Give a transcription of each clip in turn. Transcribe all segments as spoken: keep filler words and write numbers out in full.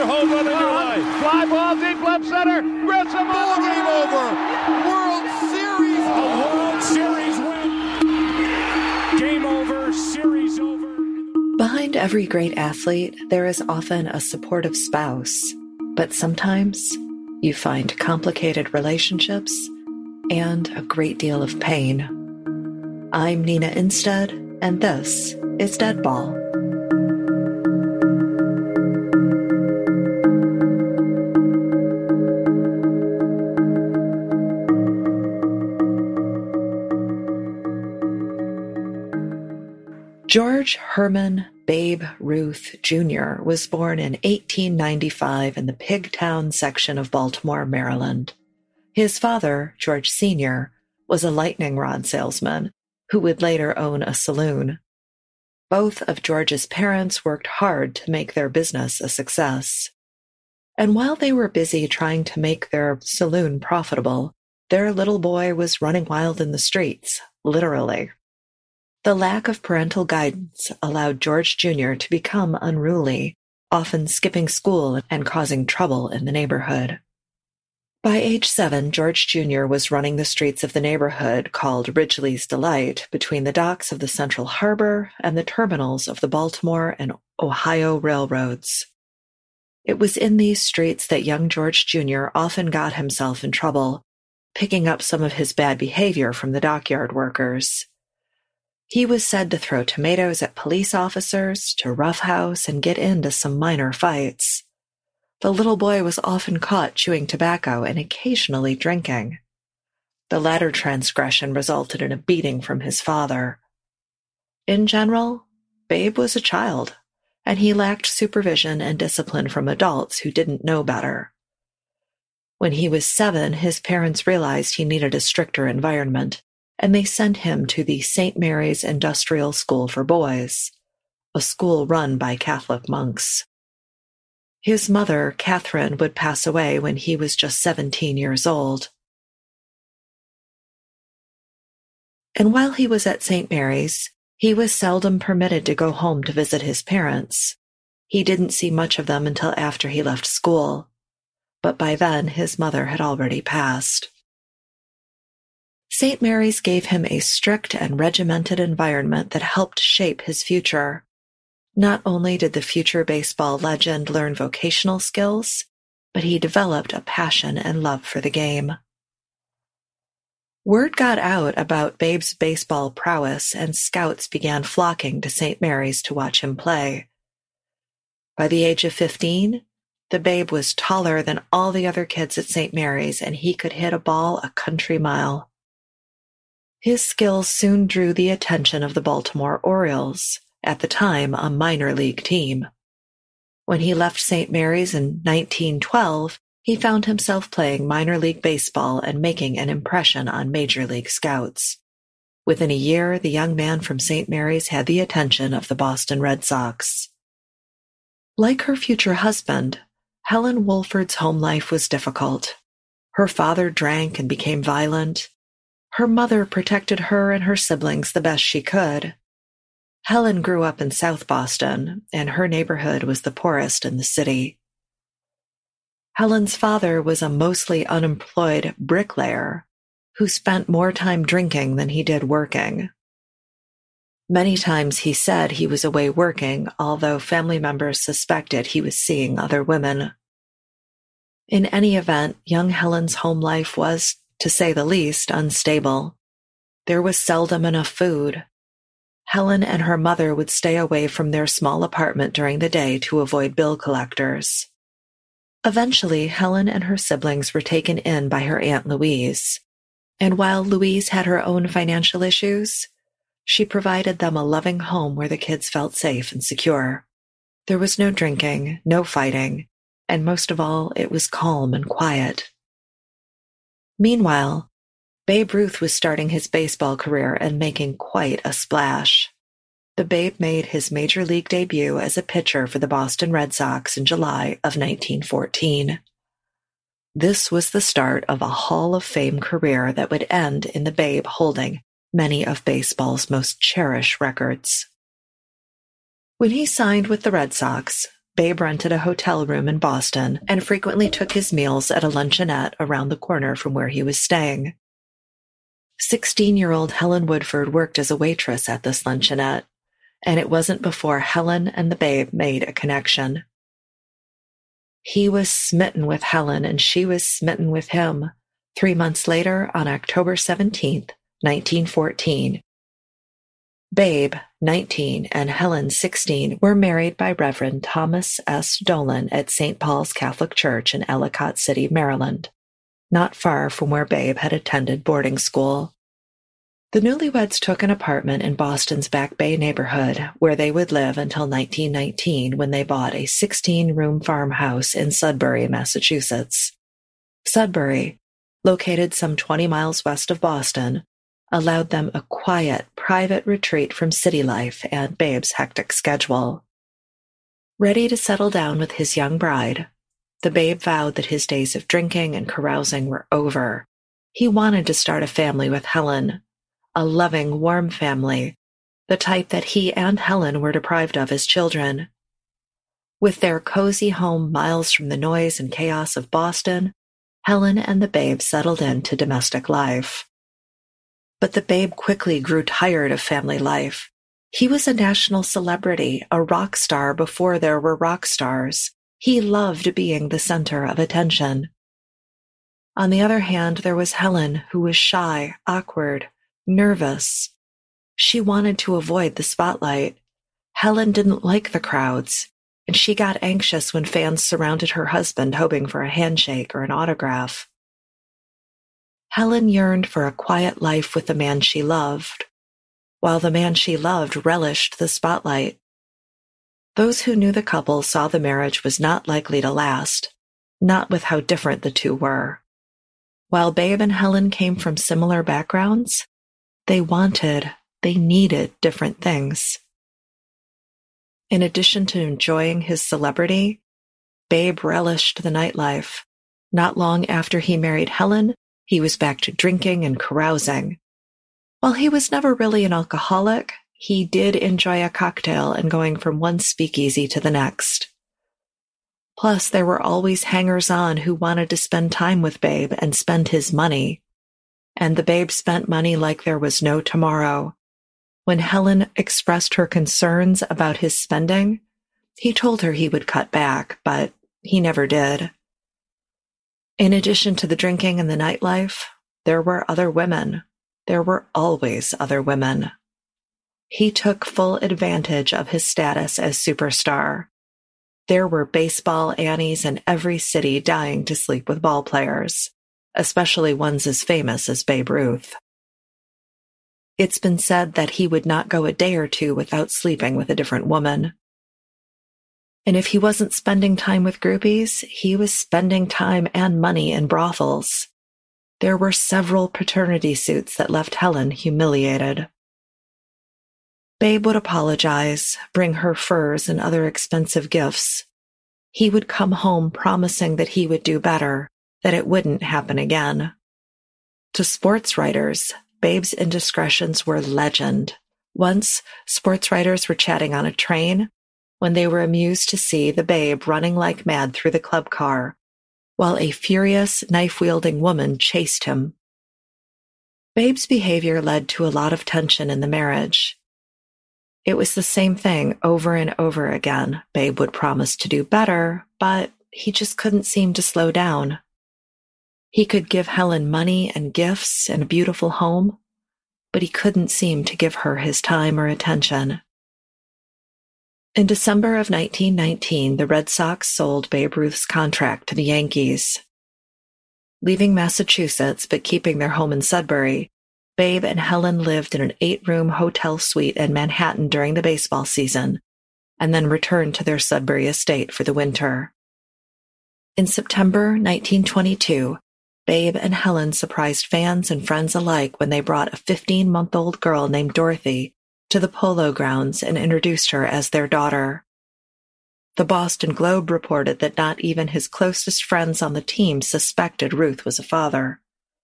another home run in your life. Fly ball deep left center. Grissom. Ball game over. World Series. A World Series win. Game over. Series over. Behind every great athlete, there is often a supportive spouse. But sometimes you find complicated relationships and a great deal of pain. I'm Nina Instead, and this is Dead Ball. George Herman Babe Ruth Junior was born in eighteen ninety-five in the Pigtown section of Baltimore, Maryland. His father, George Senior, was a lightning rod salesman who would later own a saloon. Both of George's parents worked hard to make their business a success. And while they were busy trying to make their saloon profitable, their little boy was running wild in the streets, literally. The lack of parental guidance allowed George Junior to become unruly, often skipping school and causing trouble in the neighborhood. By age seven, George Junior was running the streets of the neighborhood called Ridgely's Delight between the docks of the Central Harbor and the terminals of the Baltimore and Ohio railroads. It was in these streets that young George Junior often got himself in trouble, picking up some of his bad behavior from the dockyard workers. He was said to throw tomatoes at police officers, to roughhouse, and get into some minor fights. The little boy was often caught chewing tobacco and occasionally drinking. The latter transgression resulted in a beating from his father. In general, Babe was a child, and he lacked supervision and discipline from adults who didn't know better. When he was seven, his parents realized he needed a stricter environment, and they sent him to the Saint Mary's Industrial School for Boys, a school run by Catholic monks. His mother, Catherine, would pass away when he was just seventeen years old. And while he was at Saint Mary's, he was seldom permitted to go home to visit his parents. He didn't see much of them until after he left school, but by then his mother had already passed. Saint Mary's gave him a strict and regimented environment that helped shape his future. Not only did the future baseball legend learn vocational skills, but he developed a passion and love for the game. Word got out about Babe's baseball prowess, and scouts began flocking to Saint Mary's to watch him play. By the age of fifteen, the Babe was taller than all the other kids at Saint Mary's, and he could hit a ball a country mile. His skills soon drew the attention of the Baltimore Orioles, at the time a minor league team. When he left Saint Mary's in nineteen twelve, he found himself playing minor league baseball and making an impression on major league scouts. Within a year, the young man from Saint Mary's had the attention of the Boston Red Sox. Like her future husband, Helen Wolford's home life was difficult. Her father drank and became violent. Her mother protected her and her siblings the best she could. Helen grew up in South Boston, and her neighborhood was the poorest in the city. Helen's father was a mostly unemployed bricklayer who spent more time drinking than he did working. Many times he said he was away working, although family members suspected he was seeing other women. In any event, young Helen's home life was, to say the least, unstable. There was seldom enough food. Helen and her mother would stay away from their small apartment during the day to avoid bill collectors. Eventually, Helen and her siblings were taken in by her Aunt Louise, and while Louise had her own financial issues, she provided them a loving home where the kids felt safe and secure. There was no drinking, no fighting, and most of all, it was calm and quiet. Meanwhile, Babe Ruth was starting his baseball career and making quite a splash. The Babe made his major league debut as a pitcher for the Boston Red Sox in July of nineteen fourteen. This was the start of a Hall of Fame career that would end in the Babe holding many of baseball's most cherished records. When he signed with the Red Sox, Babe rented a hotel room in Boston and frequently took his meals at a luncheonette around the corner from where he was staying. Sixteen-year-old Helen Woodford worked as a waitress at this luncheonette, and it wasn't before Helen and the Babe made a connection. He was smitten with Helen, and she was smitten with him. Three months later, on October seventeenth, nineteen fourteen, Babe, nineteen, and Helen, sixteen, were married by Reverend Thomas S. Dolan at Saint Paul's Catholic Church in Ellicott City, Maryland, not far from where Babe had attended boarding school. The newlyweds took an apartment in Boston's Back Bay neighborhood, where they would live until nineteen nineteen, when they bought a sixteen-room farmhouse in Sudbury, Massachusetts. Sudbury, located some twenty miles west of Boston, allowed them a quiet, private retreat from city life and Babe's hectic schedule. Ready to settle down with his young bride, the Babe vowed that his days of drinking and carousing were over. He wanted to start a family with Helen, a loving, warm family, the type that he and Helen were deprived of as children. With their cozy home miles from the noise and chaos of Boston, Helen and the Babe settled into domestic life. But the Babe quickly grew tired of family life. He was a national celebrity, a rock star before there were rock stars. He loved being the center of attention. On the other hand, there was Helen, who was shy, awkward, nervous. She wanted to avoid the spotlight. Helen didn't like the crowds, and she got anxious when fans surrounded her husband hoping for a handshake or an autograph. Helen yearned for a quiet life with the man she loved, while the man she loved relished the spotlight. Those who knew the couple saw the marriage was not likely to last, not with how different the two were. While Babe and Helen came from similar backgrounds, they wanted, they needed different things. In addition to enjoying his celebrity, Babe relished the nightlife. Not long after he married Helen, he was back to drinking and carousing. While he was never really an alcoholic, he did enjoy a cocktail and going from one speakeasy to the next. Plus, there were always hangers-on who wanted to spend time with Babe and spend his money. And the Babe spent money like there was no tomorrow. When Helen expressed her concerns about his spending, he told her he would cut back, but he never did. In addition to the drinking and the nightlife, there were other women. There were always other women. He took full advantage of his status as superstar. There were baseball Annies in every city dying to sleep with ball players, especially ones as famous as Babe Ruth. It's been said that he would not go a day or two without sleeping with a different woman. And if he wasn't spending time with groupies, he was spending time and money in brothels. There were several paternity suits that left Helen humiliated. Babe would apologize, bring her furs and other expensive gifts. He would come home promising that he would do better, that it wouldn't happen again. To sports writers, Babe's indiscretions were legend. Once, sports writers were chatting on a train when they were amused to see the Babe running like mad through the club car, while a furious, knife-wielding woman chased him. Babe's behavior led to a lot of tension in the marriage. It was the same thing over and over again. Babe would promise to do better, but he just couldn't seem to slow down. He could give Helen money and gifts and a beautiful home, but he couldn't seem to give her his time or attention. In December of nineteen nineteen, the Red Sox sold Babe Ruth's contract to the Yankees. Leaving Massachusetts but keeping their home in Sudbury, Babe and Helen lived in an eight-room hotel suite in Manhattan during the baseball season, and then returned to their Sudbury estate for the winter. In September nineteen twenty-two, Babe and Helen surprised fans and friends alike when they brought a fifteen-month-old girl named Dorothy to the Polo Grounds and introduced her as their daughter. The Boston Globe reported that not even his closest friends on the team suspected Ruth was a father.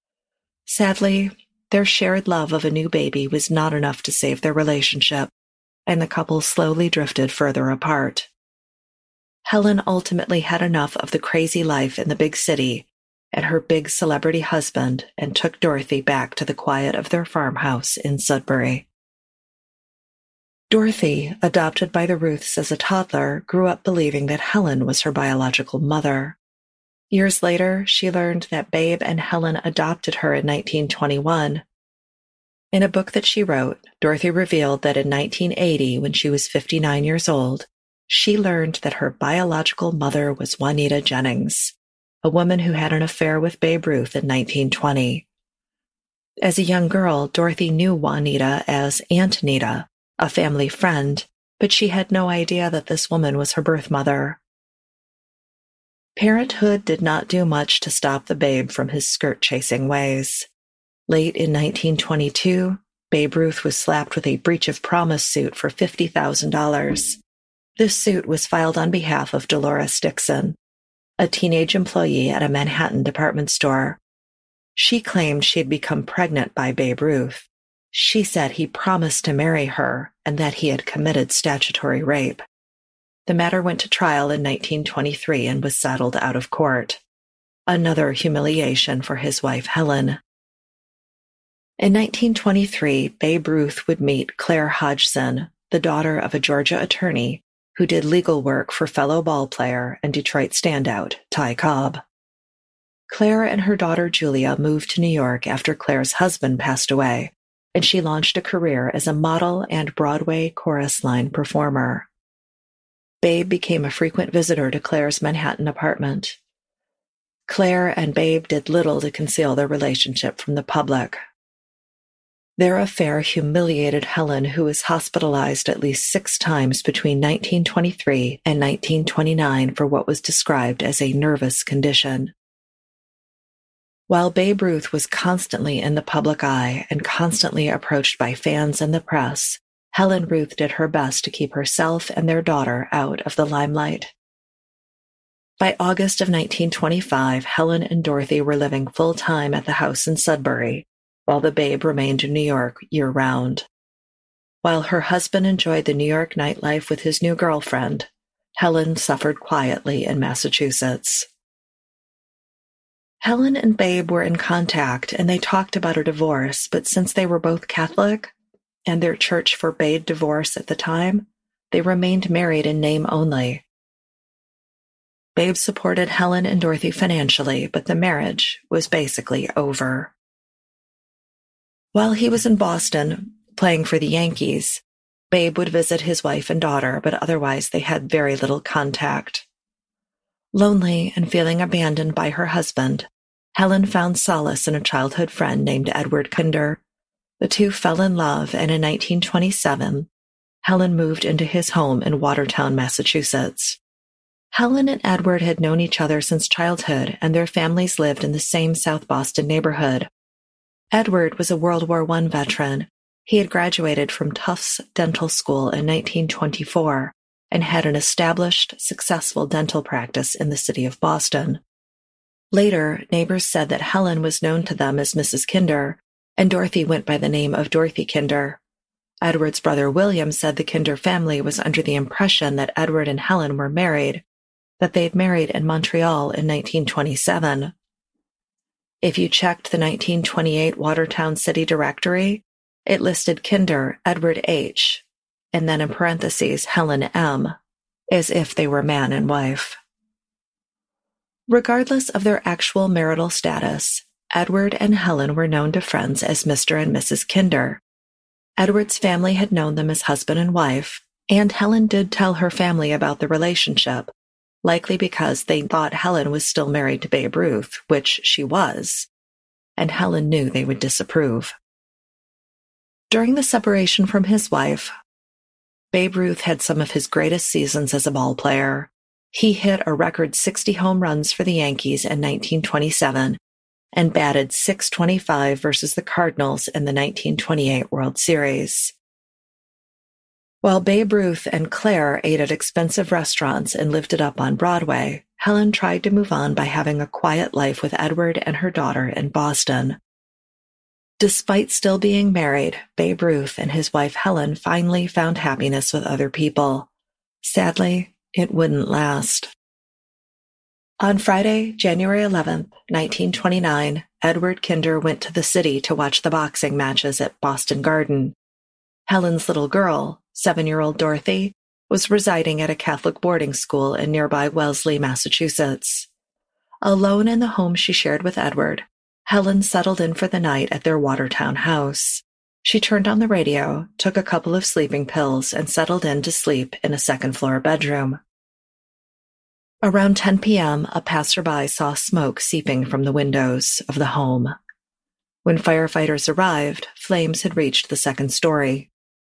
Sadly, their shared love of a new baby was not enough to save their relationship, and the couple slowly drifted further apart. Helen ultimately had enough of the crazy life in the big city and her big celebrity husband and took Dorothy back to the quiet of their farmhouse in Sudbury. Dorothy, adopted by the Ruths as a toddler, grew up believing that Helen was her biological mother. Years later, she learned that Babe and Helen adopted her in nineteen twenty-one. In a book that she wrote, Dorothy revealed that in nineteen eighty, when she was fifty-nine years old, she learned that her biological mother was Juanita Jennings, a woman who had an affair with Babe Ruth in nineteen twenty. As a young girl, Dorothy knew Juanita as Aunt Nita, a family friend, but she had no idea that this woman was her birth mother. Parenthood did not do much to stop the Babe from his skirt-chasing ways. Late in nineteen twenty-two, Babe Ruth was slapped with a breach of promise suit for fifty thousand dollars. This suit was filed on behalf of Dolores Dixon, a teenage employee at a Manhattan department store. She claimed she had become pregnant by Babe Ruth. She said he promised to marry her and that he had committed statutory rape. The matter went to trial in nineteen twenty-three and was settled out of court. Another humiliation for his wife Helen. In nineteen twenty-three, Babe Ruth would meet Claire Hodgson, the daughter of a Georgia attorney who did legal work for fellow ballplayer and Detroit standout Ty Cobb. Claire and her daughter Julia moved to New York after Claire's husband passed away, and she launched a career as a model and Broadway chorus line performer. Babe became a frequent visitor to Claire's Manhattan apartment. Claire and Babe did little to conceal their relationship from the public. Their affair humiliated Helen, who was hospitalized at least six times between nineteen twenty-three and nineteen twenty-nine for what was described as a nervous condition. While Babe Ruth was constantly in the public eye and constantly approached by fans and the press, Helen Ruth did her best to keep herself and their daughter out of the limelight. By August of nineteen twenty-five, Helen and Dorothy were living full-time at the house in Sudbury, while the Babe remained in New York year-round. While her husband enjoyed the New York nightlife with his new girlfriend, Helen suffered quietly in Massachusetts. Helen and Babe were in contact, and they talked about a divorce, but since they were both Catholic, and their church forbade divorce at the time, they remained married in name only. Babe supported Helen and Dorothy financially, but the marriage was basically over. While he was in Boston, playing for the Yankees, Babe would visit his wife and daughter, but otherwise they had very little contact. Lonely and feeling abandoned by her husband, Helen found solace in a childhood friend named Edward Kinder. The two fell in love, and in nineteen twenty-seven, Helen moved into his home in Watertown, Massachusetts. Helen and Edward had known each other since childhood, and their families lived in the same South Boston neighborhood. Edward was a World War One veteran. He had graduated from Tufts Dental School in nineteen twenty-four and had an established, successful dental practice in the city of Boston. Later, neighbors said that Helen was known to them as Missus Kinder, and Dorothy went by the name of Dorothy Kinder. Edward's brother William said the Kinder family was under the impression that Edward and Helen were married, that they'd married in Montreal in nineteen twenty-seven. If you checked the nineteen twenty-eight Watertown City Directory, it listed Kinder, Edward H., and then in parentheses, Helen M., as if they were man and wife. Regardless of their actual marital status, Edward and Helen were known to friends as Mister and Missus Kinder. Edward's family had known them as husband and wife, and Helen did tell her family about the relationship, likely because they thought Helen was still married to Babe Ruth, which she was, and Helen knew they would disapprove. During the separation from his wife, Babe Ruth had some of his greatest seasons as a ball player. He hit a record sixty home runs for the Yankees in nineteen twenty-seven and batted six twenty-five versus the Cardinals in the nineteen twenty-eight World Series. While Babe Ruth and Claire ate at expensive restaurants and lived it up on Broadway, Helen tried to move on by having a quiet life with Edward and her daughter in Boston. Despite still being married, Babe Ruth and his wife Helen finally found happiness with other people. Sadly, it wouldn't last. On Friday, January eleventh, nineteen twenty-nine, Edward Kinder went to the city to watch the boxing matches at Boston Garden. Helen's little girl, seven-year-old Dorothy, was residing at a Catholic boarding school in nearby Wellesley, Massachusetts. Alone in the home she shared with Edward, Helen settled in for the night at their Watertown house. She turned on the radio, took a couple of sleeping pills, and settled in to sleep in a second-floor bedroom. Around ten p.m., a passerby saw smoke seeping from the windows of the home. When firefighters arrived, flames had reached the second story.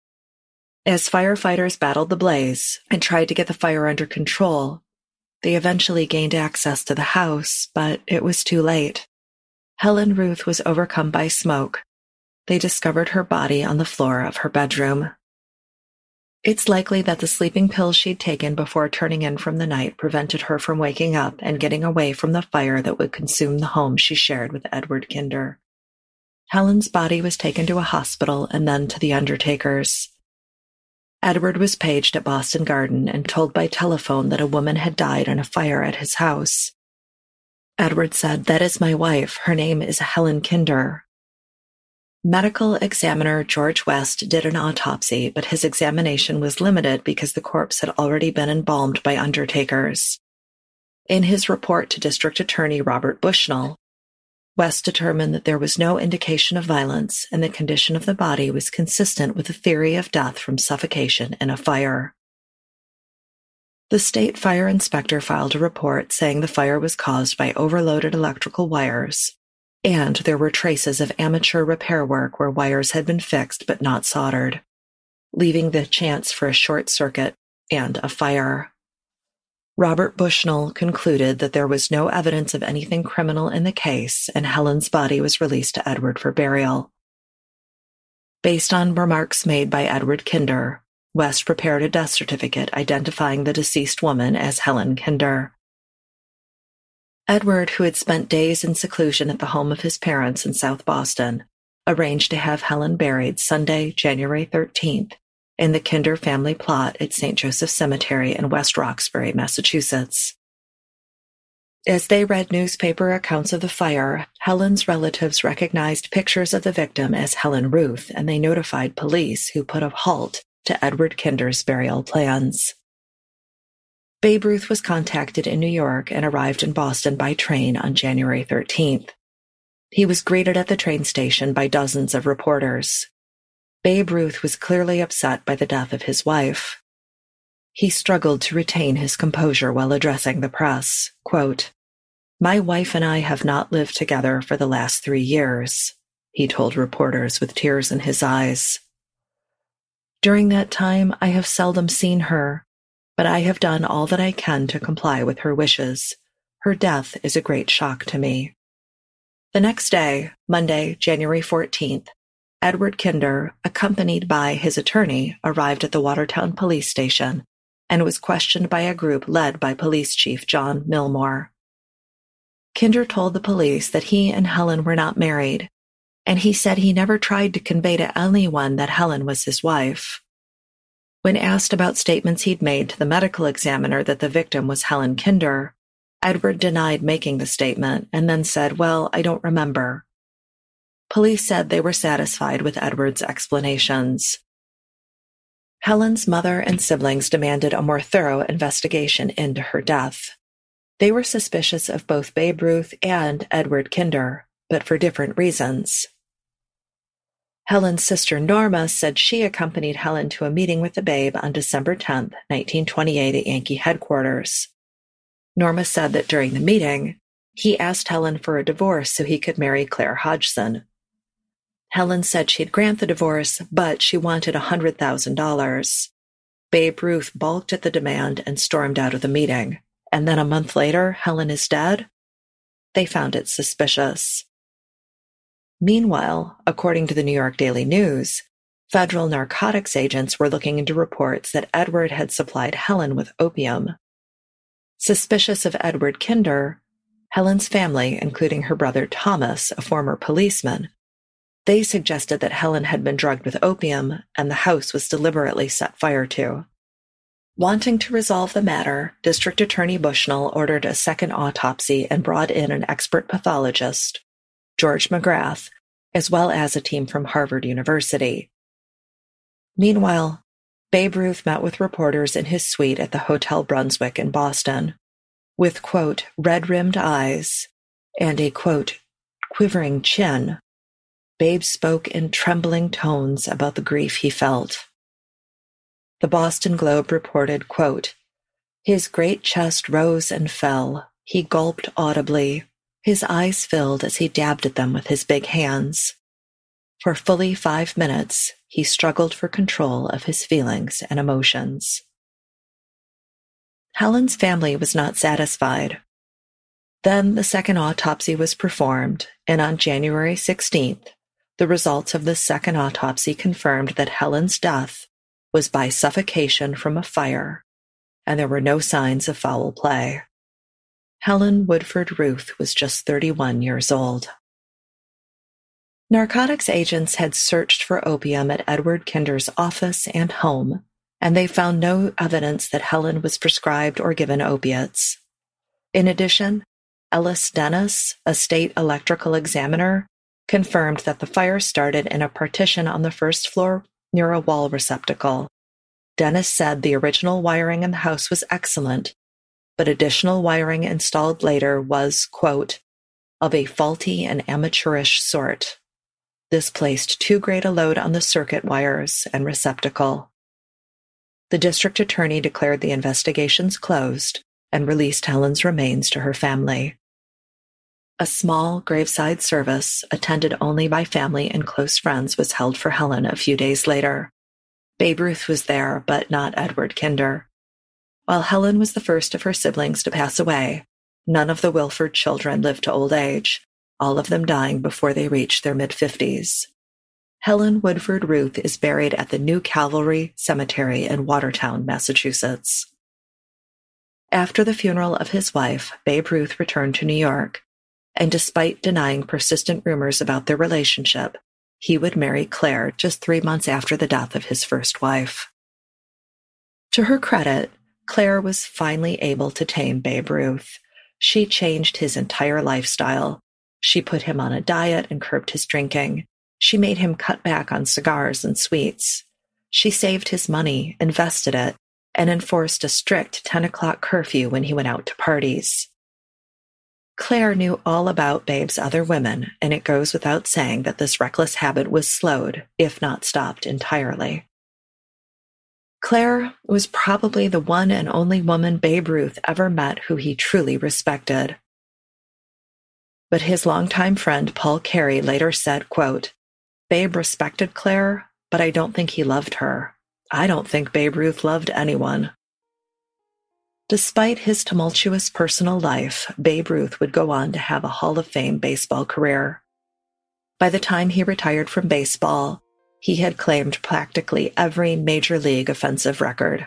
As firefighters battled the blaze and tried to get the fire under control, they eventually gained access to the house, but it was too late. Helen Ruth was overcome by smoke. They discovered her body on the floor of her bedroom. It's likely that the sleeping pills she'd taken before turning in from the night prevented her from waking up and getting away from the fire that would consume the home she shared with Edward Kinder. Helen's body was taken to a hospital and then to the undertaker's. Edward was paged at Boston Garden and told by telephone that a woman had died in a fire at his house. Edward said, "That is my wife. Her name is Helen Kinder." Medical examiner George West did an autopsy, but his examination was limited because the corpse had already been embalmed by undertakers. In his report to District Attorney Robert Bushnell, West determined that there was no indication of violence and the condition of the body was consistent with the theory of death from suffocation in a fire. The state fire inspector filed a report saying the fire was caused by overloaded electrical wires, and there were traces of amateur repair work where wires had been fixed but not soldered, leaving the chance for a short circuit and a fire. Robert Bushnell concluded that there was no evidence of anything criminal in the case, and Helen's body was released to Edward for burial. Based on remarks made by Edward Kinder, West prepared a death certificate identifying the deceased woman as Helen Kinder. Edward, who had spent days in seclusion at the home of his parents in South Boston, arranged to have Helen buried Sunday, January thirteenth, in the Kinder family plot at Saint Joseph Cemetery in West Roxbury, Massachusetts. As they read newspaper accounts of the fire, Helen's relatives recognized pictures of the victim as Helen Ruth, and they notified police, who put a halt to Edward Kinder's burial plans. Babe Ruth was contacted in New York and arrived in Boston by train on January thirteenth. He was greeted at the train station by dozens of reporters. Babe Ruth was clearly upset by the death of his wife. He struggled to retain his composure while addressing the press. Quote, "My wife and I have not lived together for the last three years, he told reporters with tears in his eyes. During that time, I have seldom seen her, but I have done all that I can to comply with her wishes. Her death is a great shock to me." The next day, Monday, January fourteenth, Edward Kinder, accompanied by his attorney, arrived at the Watertown police station and was questioned by a group led by Police Chief John Milmore. Kinder told the police that he and Helen were not married, and he said he never tried to convey to anyone that Helen was his wife. When asked about statements he'd made to the medical examiner that the victim was Helen Kinder, Edward denied making the statement and then said, "Well, I don't remember." Police said they were satisfied with Edward's explanations. Helen's mother and siblings demanded a more thorough investigation into her death. They were suspicious of both Babe Ruth and Edward Kinder, but for different reasons. Helen's sister Norma said she accompanied Helen to a meeting with the Babe on December tenth, nineteen twenty-eight at Yankee headquarters. Norma said that during the meeting, he asked Helen for a divorce so he could marry Claire Hodgson. Helen said she'd grant the divorce, but she wanted one hundred thousand dollars. Babe Ruth balked at the demand and stormed out of the meeting. And then a month later, Helen is dead? They found it suspicious. Meanwhile, according to the New York Daily News, federal narcotics agents were looking into reports that Edward had supplied Helen with opium. Suspicious of Edward Kinder, Helen's family, including her brother Thomas, a former policeman, they suggested that Helen had been drugged with opium and the house was deliberately set fire to. Wanting to resolve the matter, District Attorney Bushnell ordered a second autopsy and brought in an expert pathologist, George McGrath, as well as a team from Harvard University. Meanwhile, Babe Ruth met with reporters in his suite at the Hotel Brunswick in Boston. With, quote, red-rimmed eyes and a, quote, quivering chin, Babe spoke in trembling tones about the grief he felt. The Boston Globe reported, quote, his great chest rose and fell. He gulped audibly. His eyes filled as he dabbed at them with his big hands. For fully five minutes, he struggled for control of his feelings and emotions. Helen's family was not satisfied. Then the second autopsy was performed, and on January sixteenth, the results of the second autopsy confirmed that Helen's death was by suffocation from a fire, and there were no signs of foul play. Helen Woodford Ruth was just thirty-one years old. Narcotics agents had searched for opium at Edward Kinder's office and home, and they found no evidence that Helen was prescribed or given opiates. In addition, Ellis Dennis, a state electrical examiner, confirmed that the fire started in a partition on the first floor near a wall receptacle. Dennis said the original wiring in the house was excellent, but additional wiring installed later was, quote, of a faulty and amateurish sort. This placed too great a load on the circuit wires and receptacle. The district attorney declared the investigations closed and released Helen's remains to her family. A small graveside service, attended only by family and close friends, was held for Helen a few days later. Babe Ruth was there, but not Edward Kinder. While Helen was the first of her siblings to pass away, none of the Wilford children lived to old age, all of them dying before they reached their mid-fifties. Helen Woodford Ruth is buried at the New Calvary Cemetery in Watertown, Massachusetts. After the funeral of his wife, Babe Ruth returned to New York, and despite denying persistent rumors about their relationship, he would marry Claire just three months after the death of his first wife. To her credit, Claire was finally able to tame Babe Ruth. She changed his entire lifestyle. She put him on a diet and curbed his drinking. She made him cut back on cigars and sweets. She saved his money, invested it, and enforced a strict ten o'clock curfew when he went out to parties. Claire knew all about Babe's other women, and it goes without saying that this reckless habit was slowed, if not stopped entirely. Claire was probably the one and only woman Babe Ruth ever met who he truly respected. But his longtime friend Paul Carey later said, quote, Babe respected Claire, but I don't think he loved her. I don't think Babe Ruth loved anyone. Despite his tumultuous personal life, Babe Ruth would go on to have a Hall of Fame baseball career. By the time he retired from baseball, he had claimed practically every major league offensive record.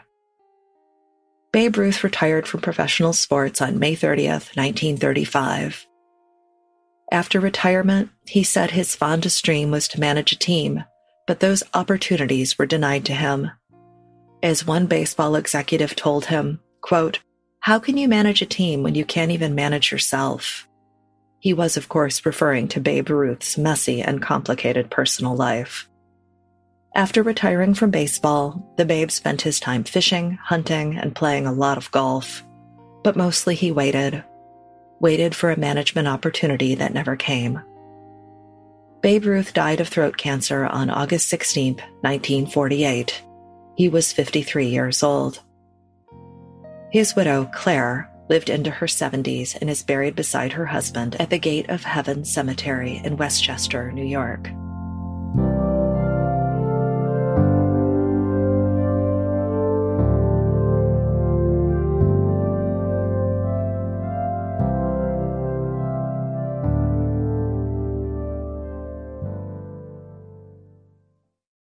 Babe Ruth retired from professional sports on May thirtieth, nineteen thirty-five. After retirement, he said his fondest dream was to manage a team, but those opportunities were denied to him. As one baseball executive told him, quote, how can you manage a team when you can't even manage yourself? He was, of course, referring to Babe Ruth's messy and complicated personal life. After retiring from baseball, the Babe spent his time fishing, hunting, and playing a lot of golf. But mostly he waited. Waited for a management opportunity that never came. Babe Ruth died of throat cancer on August sixteenth, nineteen forty-eight. He was fifty-three years old. His widow, Claire, lived into her seventies and is buried beside her husband at the Gate of Heaven Cemetery in Westchester, New York.